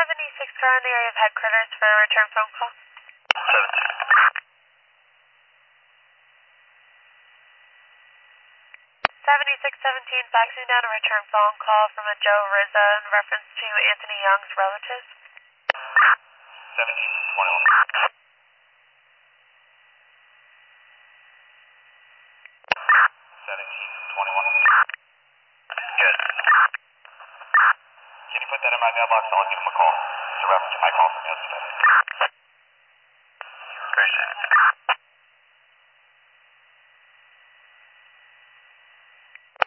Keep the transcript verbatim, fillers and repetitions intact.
seventy-six car in the area of headquarters for a return phone call. seventy-six seventeen faxing down a return phone call from a Joe Rizza in reference to Anthony Young's relatives. seventeen twenty-one. seventeen twenty-one. Good. Can you put that in my mailbox? I'll give him a call. It's a reference to my call from yesterday. Appreciate it.